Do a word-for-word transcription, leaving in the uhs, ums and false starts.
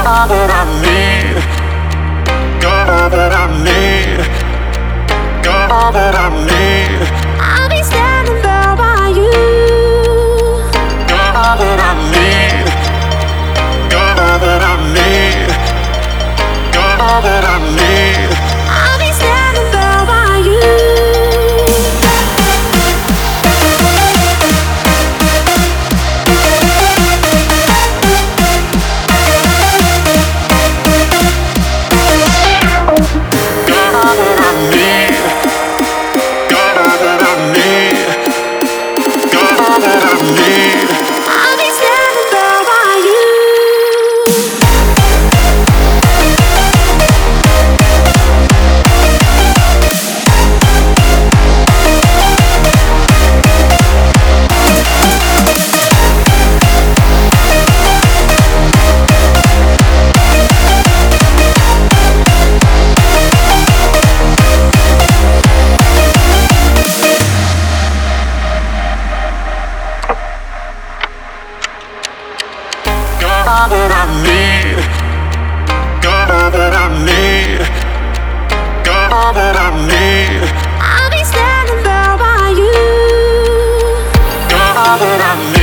all that I need. You're all that I need. You're all that I need. I'll be standing there by you. You're all that I need. You're all that I need. You're all that I need. I'll be standing there by you. I'll be standing there by you. All that I need. You're all that I need. You're all that I need. I'll be standing there by you. You're all that I need.